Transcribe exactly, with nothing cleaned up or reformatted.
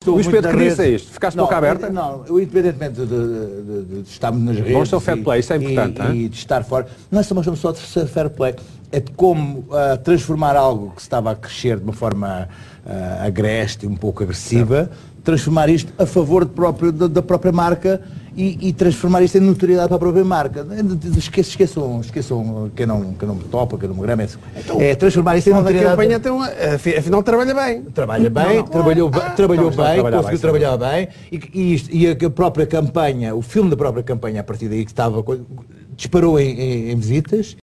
estou Luís muito Pedro, nas que disse redes. isto? Ficaste Não, boca aberta? Não, eu, independentemente de, de, de, de estarmos nas redes. Vamos ser o fair play, isso é importante, e, hein? e de estar fora. Não é só uma questão só de ser fair play, é de como uh, transformar algo que estava a crescer de uma forma uh, agreste, um pouco agressiva, transformar isto a favor de próprio, da, da própria marca e, e transformar isto em notoriedade para a própria marca. Esqueçam, esqueçam, esqueçam quem não, quem não me topa, quem não me grama. Então, é transformar isto em A notoriedade. campanha tem uma, afinal trabalha bem. Trabalha bem, Não, não. trabalhou, Ah, trabalhou estamos a bem, trabalhar conseguiu bem, trabalhar bem e, e, isto, e a própria campanha, o filme da própria campanha a partir daí que estava, disparou em, em, em visitas.